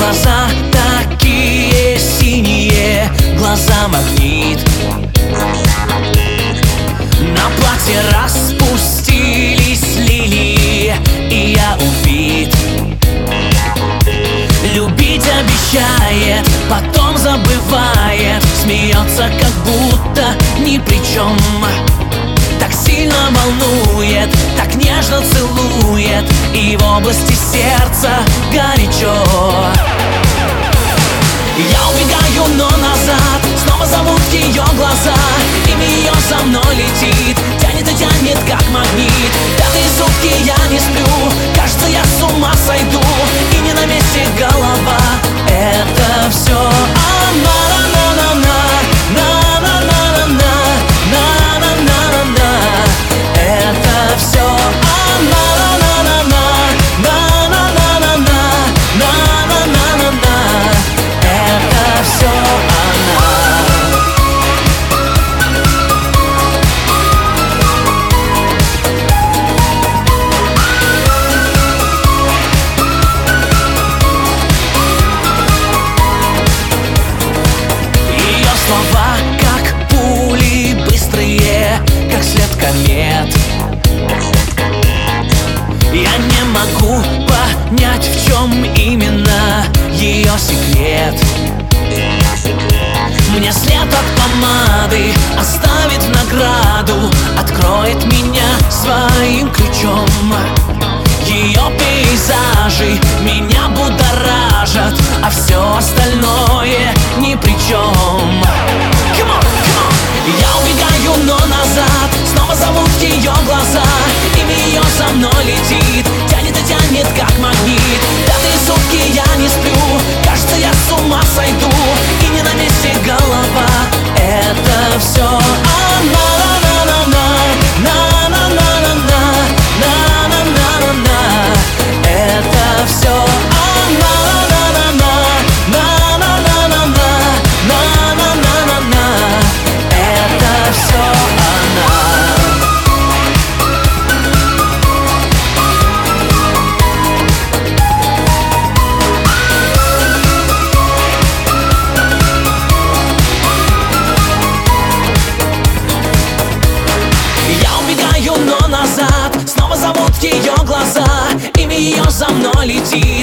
глаза такие синие, глаза магнит. На платье распустились лилии, и я убит. Любить обещает, потом забывает, смеется, как будто ни при чем. Так сильно волнует, так нежно целует, и в области сердца горячо. Я убегаю, но назад снова зовут ее глаза. Имя ее за мной летит, тянет и тянет, как магнит. Пятые сутки я не сплю, кажется, я с ума сойду. И не на месте голова, это все она. Это все она. Это все она. Ее слова, как пули, быстрые, как след комет. Я не могу понять, в чем именно ее секрет. Мне след от помады оставит в награду, откроет меня своим ключом. Ее пейзажи меня будоражат, а все остальное ни при чем. Come on, come on. Я убегаю, но назад снова зовут ее глаза. Имя ее за мной летит, тянет и тянет, как магнит. Пятые сутки я не сплю, кажется, я с ума сойду. И не на месте голова, это все она. Это все она. Это все она. Я убегаю, но назад снова зовут ее глаза. Имя ее за мной летит,